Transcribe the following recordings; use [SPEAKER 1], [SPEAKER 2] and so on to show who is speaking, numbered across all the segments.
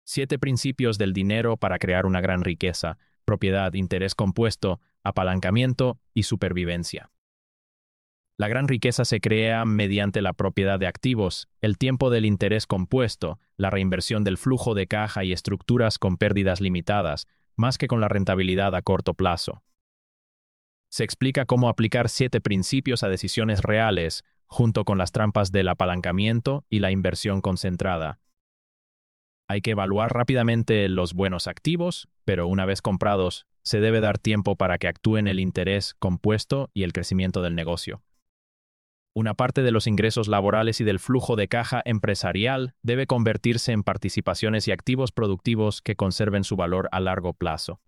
[SPEAKER 1] 7 principios del dinero para crear una gran riqueza: propiedad, interés compuesto, apalancamiento y supervivencia. La gran riqueza se crea mediante la propiedad de activos, el tiempo del interés compuesto, la reinversión del flujo de caja y estructuras con pérdidas limitadas, más que con la rentabilidad a corto plazo. Se explica cómo aplicar 7 principios a decisiones reales, junto con las trampas del apalancamiento y la inversión concentrada. Hay que evaluar rápidamente los buenos activos, pero una vez comprados, se debe dar tiempo para que actúen el interés compuesto y el crecimiento del negocio. Una parte de los ingresos laborales y del flujo de caja empresarial debe convertirse en participaciones y activos productivos que conserven su valor a largo plazo.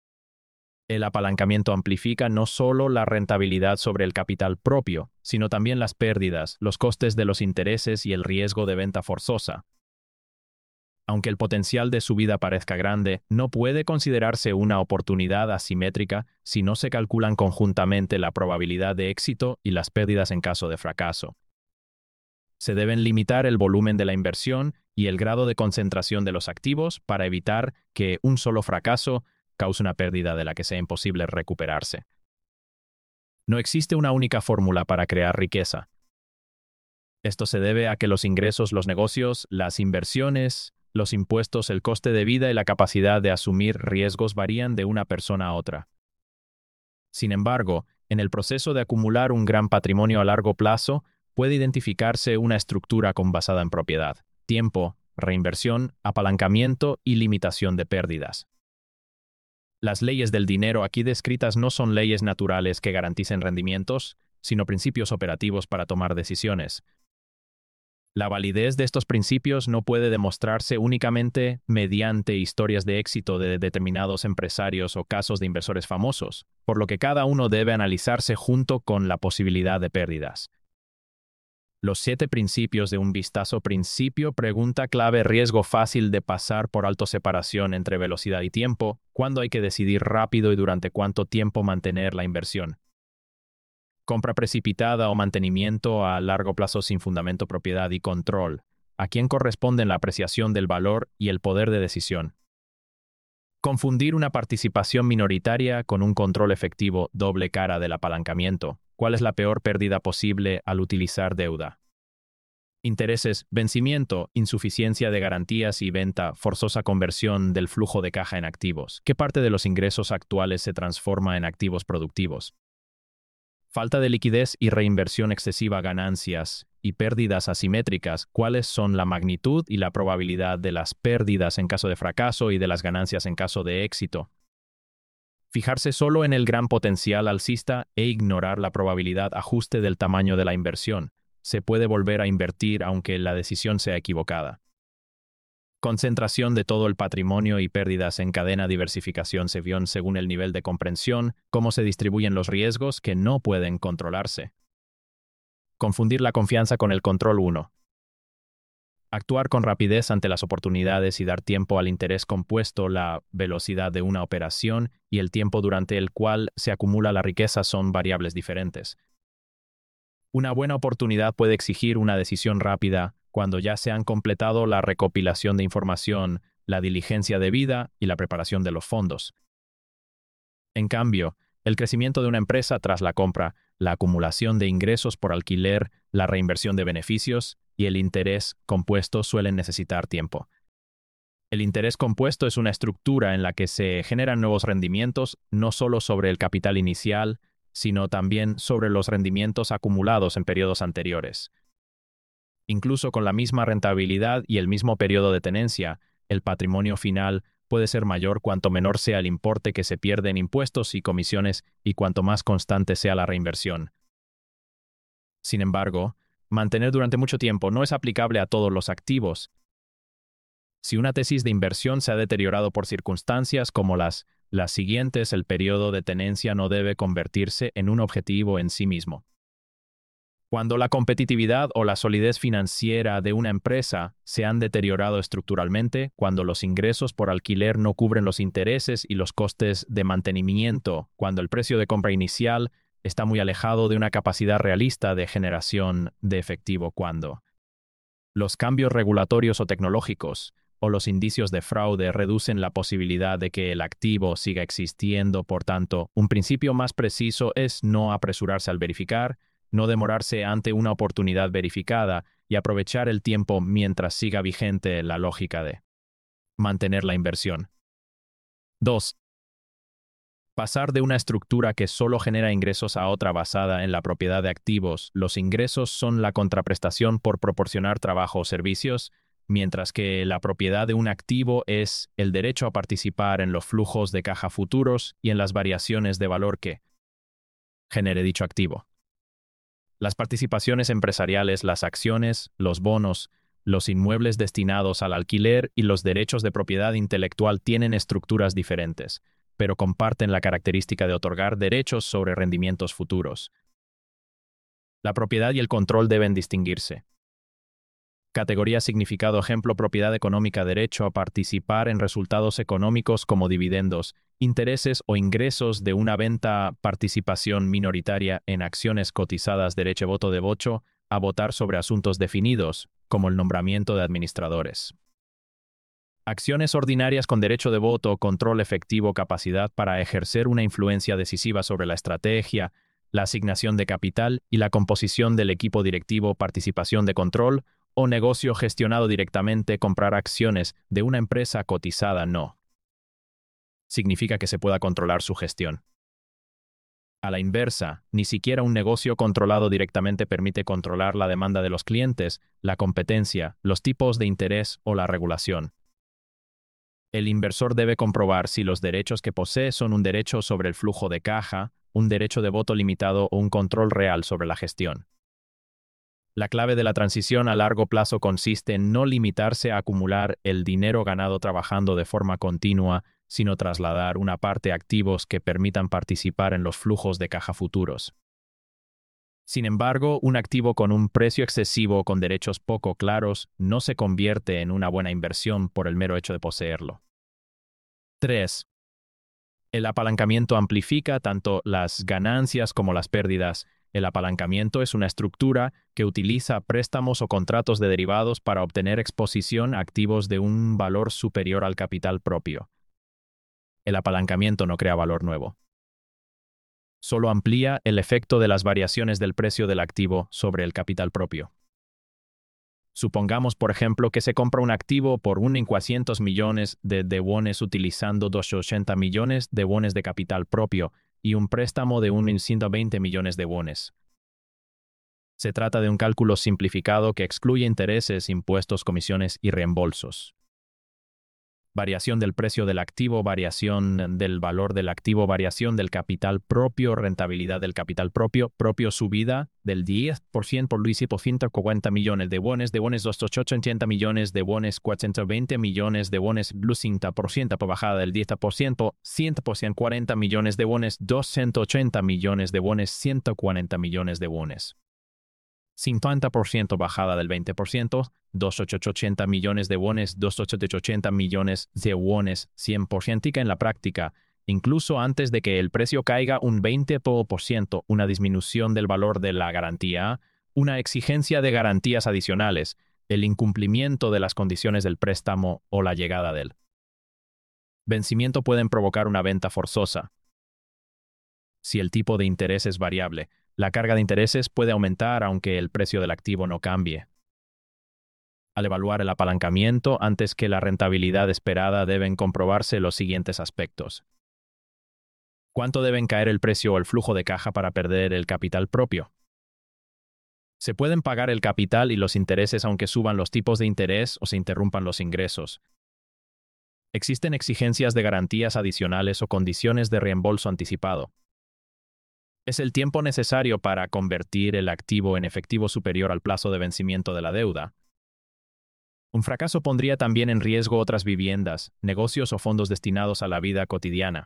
[SPEAKER 1] El apalancamiento amplifica no solo la rentabilidad sobre el capital propio, sino también las pérdidas, los costes de los intereses y el riesgo de venta forzosa. Aunque el potencial de subida parezca grande, no puede considerarse una oportunidad asimétrica si no se calculan conjuntamente la probabilidad de éxito y las pérdidas en caso de fracaso. Se deben limitar el volumen de la inversión y el grado de concentración de los activos para evitar que un solo fracaso cause una pérdida de la que sea imposible recuperarse. No existe una única fórmula para crear riqueza. Esto se debe a que los ingresos, los negocios, las inversiones, los impuestos, el coste de vida y la capacidad de asumir riesgos varían de una persona a otra. Sin embargo, en el proceso de acumular un gran patrimonio a largo plazo, puede identificarse una estructura basada en propiedad, tiempo, reinversión, apalancamiento y limitación de pérdidas. Las leyes del dinero aquí descritas no son leyes naturales que garanticen rendimientos, sino principios operativos para tomar decisiones. La validez de estos principios no puede demostrarse únicamente mediante historias de éxito de determinados empresarios o casos de inversores famosos, por lo que cada uno debe analizarse junto con la posibilidad de pérdidas. Los 7 principios de un vistazo. Principio, pregunta clave: riesgo fácil de pasar por alto. Separación entre velocidad y tiempo. ¿Cuándo hay que decidir rápido y durante cuánto tiempo mantener la inversión? Compra precipitada o mantenimiento a largo plazo sin fundamento. Propiedad y control. ¿A quién corresponden la apreciación del valor y el poder de decisión? Confundir una participación minoritaria con un control efectivo. Doble cara del apalancamiento. ¿Cuál es la peor pérdida posible al utilizar deuda? Intereses, vencimiento, insuficiencia de garantías y venta, forzosa conversión del flujo de caja en activos. ¿Qué parte de los ingresos actuales se transforma en activos productivos? Falta de liquidez y reinversión excesiva. Ganancias y pérdidas asimétricas. ¿Cuáles son la magnitud y la probabilidad de las pérdidas en caso de fracaso y de las ganancias en caso de éxito? Fijarse solo en el gran potencial alcista e ignorar la probabilidad ajuste del tamaño de la inversión. Se puede volver a invertir aunque la decisión sea equivocada. Concentración de todo el patrimonio y pérdidas en cadena. Diversificación según el nivel de comprensión, cómo se distribuyen los riesgos que no pueden controlarse. Confundir la confianza con el control. 1. Actuar con rapidez ante las oportunidades y dar tiempo al interés compuesto. La velocidad de una operación y el tiempo durante el cual se acumula la riqueza son variables diferentes. Una buena oportunidad puede exigir una decisión rápida cuando ya se han completado la recopilación de información, la diligencia debida y la preparación de los fondos. En cambio, el crecimiento de una empresa tras la compra, la acumulación de ingresos por alquiler, la reinversión de beneficios y el interés compuesto suelen necesitar tiempo. El interés compuesto es una estructura en la que se generan nuevos rendimientos no solo sobre el capital inicial, sino también sobre los rendimientos acumulados en periodos anteriores. Incluso con la misma rentabilidad y el mismo periodo de tenencia, el patrimonio final puede ser mayor cuanto menor sea el importe que se pierde en impuestos y comisiones y cuanto más constante sea la reinversión. Sin embargo, mantener durante mucho tiempo no es aplicable a todos los activos. Si una tesis de inversión se ha deteriorado por circunstancias como las siguientes, el periodo de tenencia no debe convertirse en un objetivo en sí mismo. Cuando la competitividad o la solidez financiera de una empresa se han deteriorado estructuralmente, cuando los ingresos por alquiler no cubren los intereses y los costes de mantenimiento, cuando el precio de compra inicial está muy alejado de una capacidad realista de generación de efectivo, cuando los cambios regulatorios o tecnológicos o los indicios de fraude reducen la posibilidad de que el activo siga existiendo. Por tanto, un principio más preciso es no apresurarse al verificar, no demorarse ante una oportunidad verificada y aprovechar el tiempo mientras siga vigente la lógica de mantener la inversión. 2. Pasar de una estructura que solo genera ingresos a otra basada en la propiedad de activos. Los ingresos son la contraprestación por proporcionar trabajo o servicios, mientras que la propiedad de un activo es el derecho a participar en los flujos de caja futuros y en las variaciones de valor que genere dicho activo. Las participaciones empresariales, las acciones, los bonos, los inmuebles destinados al alquiler y los derechos de propiedad intelectual tienen estructuras diferentes, pero comparten la característica de otorgar derechos sobre rendimientos futuros. La propiedad y el control deben distinguirse. Categoría, significado, ejemplo, propiedad económica, derecho a participar en resultados económicos como dividendos, intereses o ingresos de una venta, participación minoritaria en acciones cotizadas, derecho voto de voto, a votar sobre asuntos definidos, como el nombramiento de administradores. Acciones ordinarias con derecho de voto, control efectivo, capacidad para ejercer una influencia decisiva sobre la estrategia, la asignación de capital y la composición del equipo directivo, participación de control o negocio gestionado directamente, comprar acciones de una empresa cotizada no significa que se pueda controlar su gestión. A la inversa, ni siquiera un negocio controlado directamente permite controlar la demanda de los clientes, la competencia, los tipos de interés o la regulación. El inversor debe comprobar si los derechos que posee son un derecho sobre el flujo de caja, un derecho de voto limitado o un control real sobre la gestión. La clave de la transición a largo plazo consiste en no limitarse a acumular el dinero ganado trabajando de forma continua, sino trasladar una parte a activos que permitan participar en los flujos de caja futuros. Sin embargo, un activo con un precio excesivo o con derechos poco claros no se convierte en una buena inversión por el mero hecho de poseerlo. 3. El apalancamiento amplifica tanto las ganancias como las pérdidas. El apalancamiento es una estructura que utiliza préstamos o contratos de derivados para obtener exposición a activos de un valor superior al capital propio. El apalancamiento no crea valor nuevo. Solo amplía el efecto de las variaciones del precio del activo sobre el capital propio. Supongamos, por ejemplo, que se compra un activo por 1.400 millones de wones utilizando 280 millones de wones de capital propio y un préstamo de 1.120 millones de wones. Se trata de un cálculo simplificado que excluye intereses, impuestos, comisiones y reembolsos. Variación del precio del activo, variación del valor del activo, variación del capital propio, rentabilidad del capital propio, subida del 10% por 140 millones de wones, 280 millones de wones, 420 millones de wones, 50% por bajada del 10%, 100% 40 millones de wones, 280 millones de wones, 140 millones de wones. 50% bajada del 20%, 280 millones de wones, 280 millones de wones, 100% en la práctica, incluso antes de que el precio caiga un 20%, una disminución del valor de la garantía, una exigencia de garantías adicionales, el incumplimiento de las condiciones del préstamo o la llegada del vencimiento pueden provocar una venta forzosa. Si el tipo de interés es variable, la carga de intereses puede aumentar aunque el precio del activo no cambie. Al evaluar el apalancamiento antes que la rentabilidad esperada deben comprobarse los siguientes aspectos. ¿Cuánto deben caer el precio o el flujo de caja para perder el capital propio? ¿Se pueden pagar el capital y los intereses aunque suban los tipos de interés o se interrumpan los ingresos? ¿Existen exigencias de garantías adicionales o condiciones de reembolso anticipado? ¿Es el tiempo necesario para convertir el activo en efectivo superior al plazo de vencimiento de la deuda? Un fracaso pondría también en riesgo otras viviendas, negocios o fondos destinados a la vida cotidiana.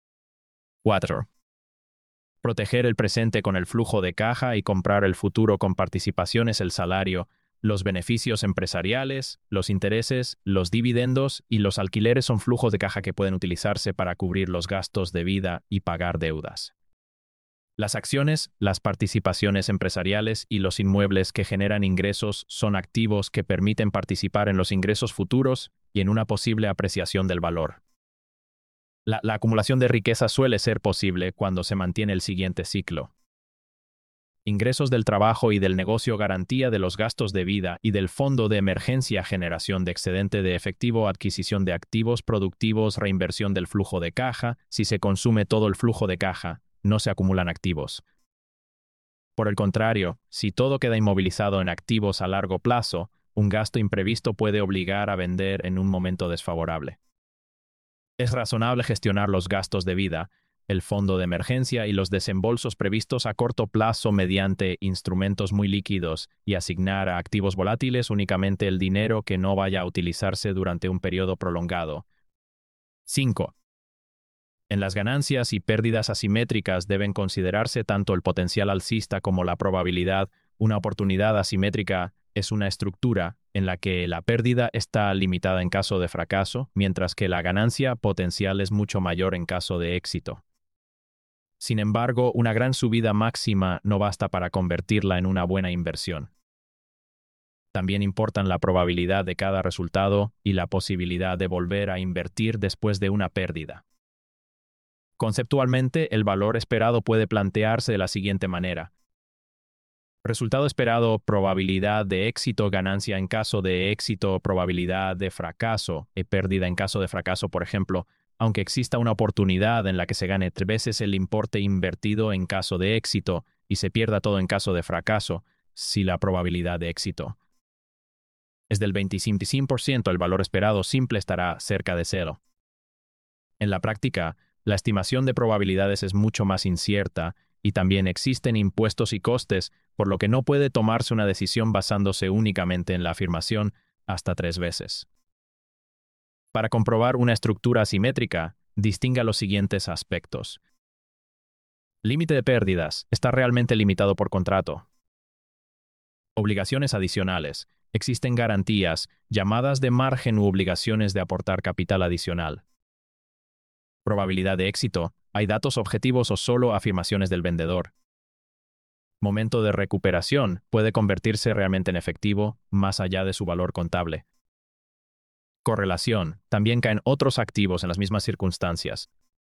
[SPEAKER 1] 4. Proteger el presente con el flujo de caja y comprar el futuro con participaciones, el salario, los beneficios empresariales, los intereses, los dividendos y los alquileres son flujos de caja que pueden utilizarse para cubrir los gastos de vida y pagar deudas. Las acciones, las participaciones empresariales y los inmuebles que generan ingresos son activos que permiten participar en los ingresos futuros y en una posible apreciación del valor. La acumulación de riqueza suele ser posible cuando se mantiene el siguiente ciclo. Ingresos del trabajo y del negocio, garantía de los gastos de vida y del fondo de emergencia, generación de excedente de efectivo, adquisición de activos productivos, reinversión del flujo de caja. Si se consume todo el flujo de caja, no se acumulan activos. Por el contrario, si todo queda inmovilizado en activos a largo plazo, un gasto imprevisto puede obligar a vender en un momento desfavorable. Es razonable gestionar los gastos de vida, el fondo de emergencia y los desembolsos previstos a corto plazo mediante instrumentos muy líquidos y asignar a activos volátiles únicamente el dinero que no vaya a utilizarse durante un periodo prolongado. 5. En las ganancias y pérdidas asimétricas deben considerarse tanto el potencial alcista como la probabilidad. Una oportunidad asimétrica es una estructura en la que la pérdida está limitada en caso de fracaso, mientras que la ganancia potencial es mucho mayor en caso de éxito. Sin embargo, una gran subida máxima no basta para convertirla en una buena inversión. También importan la probabilidad de cada resultado y la posibilidad de volver a invertir después de una pérdida. Conceptualmente, el valor esperado puede plantearse de la siguiente manera. Resultado esperado, probabilidad de éxito, ganancia en caso de éxito, probabilidad de fracaso y pérdida en caso de fracaso. Por ejemplo, aunque exista una oportunidad en la que se gane 3 veces el importe invertido en caso de éxito y se pierda todo en caso de fracaso, si la probabilidad de éxito es del 25%, el valor esperado simple estará cerca de cero. En la práctica, la estimación de probabilidades es mucho más incierta y también existen impuestos y costes, por lo que no puede tomarse una decisión basándose únicamente en la afirmación hasta 3 veces. Para comprobar una estructura asimétrica, distinga los siguientes aspectos. Límite de pérdidas. Está realmente limitado por contrato. Obligaciones adicionales. Existen garantías, llamadas de margen u obligaciones de aportar capital adicional. Probabilidad de éxito. ¿Hay datos objetivos o solo afirmaciones del vendedor? Momento de recuperación. Puede convertirse realmente en efectivo, más allá de su valor contable. Correlación. También caen otros activos en las mismas circunstancias.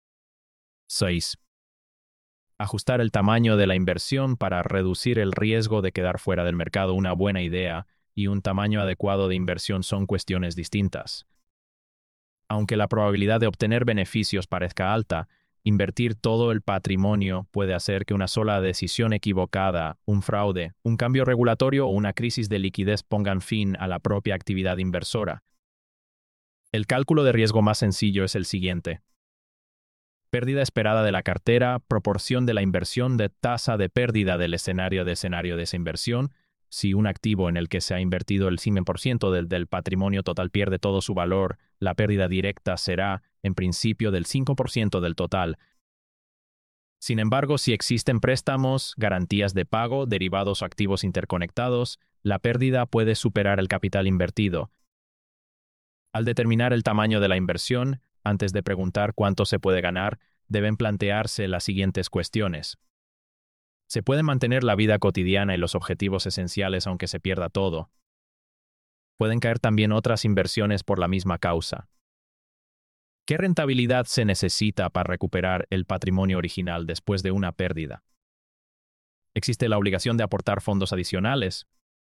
[SPEAKER 1] 6. Ajustar el tamaño de la inversión para reducir el riesgo de quedar fuera del mercado. Una buena idea y un tamaño adecuado de inversión son cuestiones distintas. Aunque la probabilidad de obtener beneficios parezca alta, invertir todo el patrimonio puede hacer que una sola decisión equivocada, un fraude, un cambio regulatorio o una crisis de liquidez pongan fin a la propia actividad inversora. El cálculo de riesgo más sencillo es el siguiente. Pérdida esperada de la cartera, proporción de la inversión de tasa de pérdida del escenario de esa inversión. Si un activo en el que se ha invertido el 100% del patrimonio total pierde todo su valor, la pérdida directa será, en principio, del 5% del total. Sin embargo, si existen préstamos, garantías de pago, derivados o activos interconectados, la pérdida puede superar el capital invertido. Al determinar el tamaño de la inversión, antes de preguntar cuánto se puede ganar, deben plantearse las siguientes cuestiones. ¿Se puede mantener la vida cotidiana y los objetivos esenciales aunque se pierda todo? Pueden caer también otras inversiones por la misma causa. ¿Qué rentabilidad se necesita para recuperar el patrimonio original después de una pérdida? ¿Existe la obligación de aportar fondos adicionales?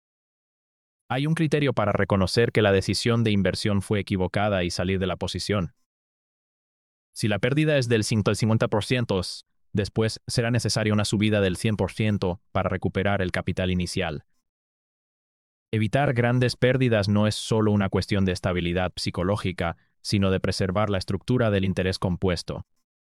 [SPEAKER 1] ¿Hay un criterio para reconocer que la decisión de inversión fue equivocada y salir de la posición? Si la pérdida es del 50%, después será necesaria una subida del 100% para recuperar el capital inicial. Evitar grandes pérdidas no es solo una cuestión de estabilidad psicológica, sino de preservar la estructura del interés compuesto.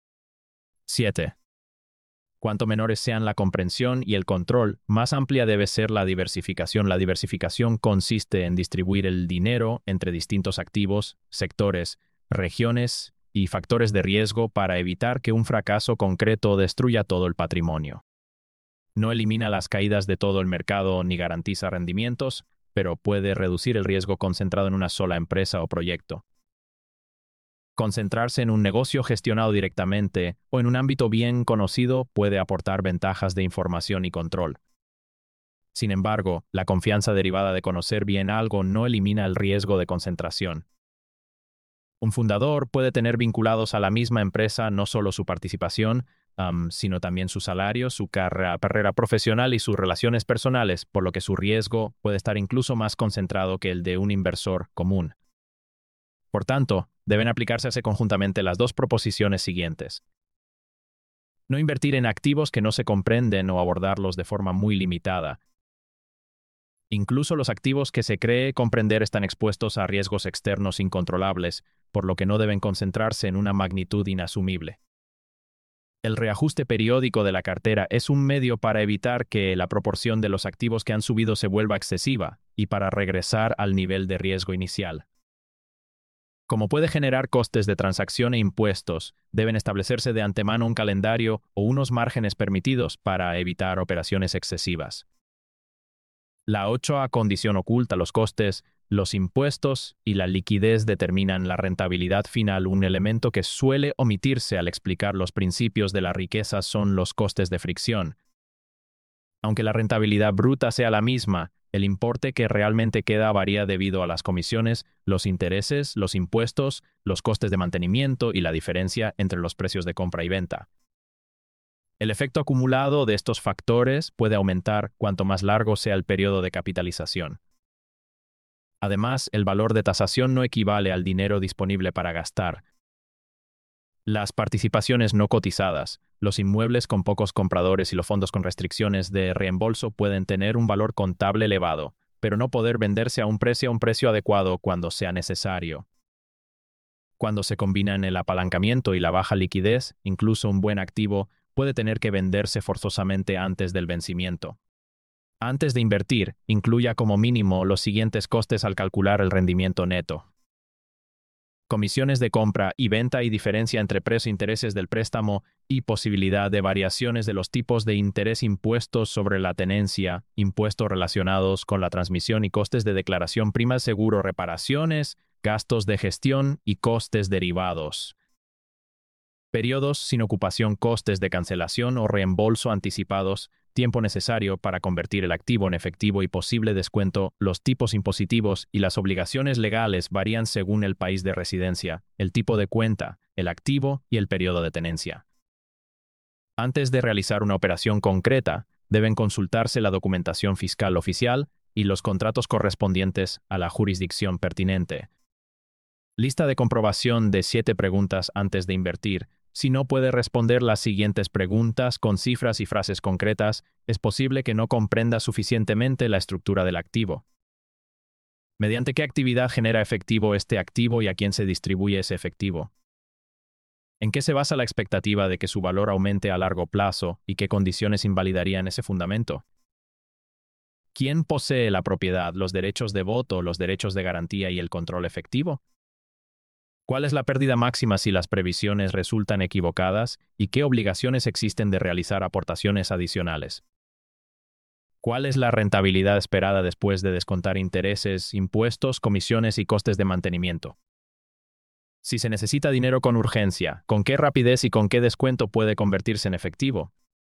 [SPEAKER 1] 7. Cuanto menores sean la comprensión y el control, más amplia debe ser la diversificación. La diversificación consiste en distribuir el dinero entre distintos activos, sectores, regiones y factores de riesgo para evitar que un fracaso concreto destruya todo el patrimonio. No elimina las caídas de todo el mercado ni garantiza rendimientos, pero puede reducir el riesgo concentrado en una sola empresa o proyecto. Concentrarse en un negocio gestionado directamente o en un ámbito bien conocido puede aportar ventajas de información y control. Sin embargo, la confianza derivada de conocer bien algo no elimina el riesgo de concentración. Un fundador puede tener vinculados a la misma empresa no solo su participación, sino también su salario, su carrera profesional y sus relaciones personales, por lo que su riesgo puede estar incluso más concentrado que el de un inversor común. Por tanto, deben aplicarse conjuntamente las dos proposiciones siguientes. No invertir en activos que no se comprenden o abordarlos de forma muy limitada. Incluso los activos que se cree comprender están expuestos a riesgos externos incontrolables, por lo que no deben concentrarse en una magnitud inasumible. El reajuste periódico de la cartera es un medio para evitar que la proporción de los activos que han subido se vuelva excesiva y para regresar al nivel de riesgo inicial. Como puede generar costes de transacción e impuestos, deben establecerse de antemano un calendario o unos márgenes permitidos para evitar operaciones excesivas. La 8a condición oculta los costes, los impuestos y la liquidez determinan la rentabilidad final. Un elemento que suele omitirse al explicar los principios de la riqueza son los costes de fricción. Aunque la rentabilidad bruta sea la misma, el importe que realmente queda varía debido a las comisiones, los intereses, los impuestos, los costes de mantenimiento y la diferencia entre los precios de compra y venta. El efecto acumulado de estos factores puede aumentar cuanto más largo sea el periodo de capitalización. Además, el valor de tasación no equivale al dinero disponible para gastar. Las participaciones no cotizadas, los inmuebles con pocos compradores y los fondos con restricciones de reembolso pueden tener un valor contable elevado, pero no poder venderse a un precio adecuado cuando sea necesario. Cuando se combinan el apalancamiento y la baja liquidez, incluso un buen activo puede tener que venderse forzosamente antes del vencimiento. Antes de invertir, incluya como mínimo los siguientes costes al calcular el rendimiento neto. Comisiones de compra y venta y diferencia entre precio e intereses del préstamo y posibilidad de variaciones de los tipos de interés, impuestos sobre la tenencia, impuestos relacionados con la transmisión y costes de declaración, primas, seguro, reparaciones, gastos de gestión y costes derivados. Periodos sin ocupación, costes de cancelación o reembolso anticipados, tiempo necesario para convertir el activo en efectivo y posible descuento. Los tipos impositivos y las obligaciones legales varían según el país de residencia, el tipo de cuenta, el activo y el periodo de tenencia. Antes de realizar una operación concreta, deben consultarse la documentación fiscal oficial y los contratos correspondientes a la jurisdicción pertinente. Lista de comprobación de 7 preguntas antes de invertir. Si no puede responder las siguientes preguntas con cifras y frases concretas, es posible que no comprenda suficientemente la estructura del activo. ¿Mediante qué actividad genera efectivo este activo y a quién se distribuye ese efectivo? ¿En qué se basa la expectativa de que su valor aumente a largo plazo y qué condiciones invalidarían ese fundamento? ¿Quién posee la propiedad, los derechos de voto, los derechos de garantía y el control efectivo? ¿Cuál es la pérdida máxima si las previsiones resultan equivocadas y qué obligaciones existen de realizar aportaciones adicionales? ¿Cuál es la rentabilidad esperada después de descontar intereses, impuestos, comisiones y costes de mantenimiento? Si se necesita dinero con urgencia, ¿con qué rapidez y con qué descuento puede convertirse en efectivo?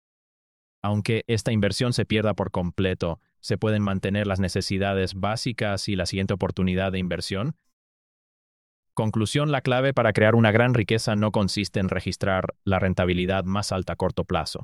[SPEAKER 1] Aunque esta inversión se pierda por completo, ¿se pueden mantener las necesidades básicas y la siguiente oportunidad de inversión? Conclusión: la clave para crear una gran riqueza no consiste en registrar la rentabilidad más alta a corto plazo.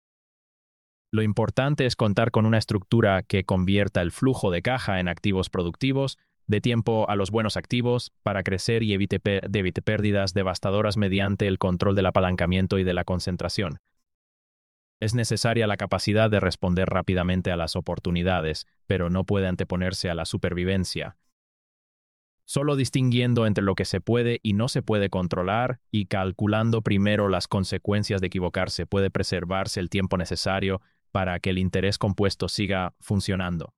[SPEAKER 1] Lo importante es contar con una estructura que convierta el flujo de caja en activos productivos, dé tiempo a los buenos activos para crecer y evite pérdidas devastadoras mediante el control del apalancamiento y de la concentración. Es necesaria la capacidad de responder rápidamente a las oportunidades, pero no puede anteponerse a la supervivencia. Solo distinguiendo entre lo que se puede y no se puede controlar y calculando primero las consecuencias de equivocarse puede preservarse el tiempo necesario para que el interés compuesto siga funcionando.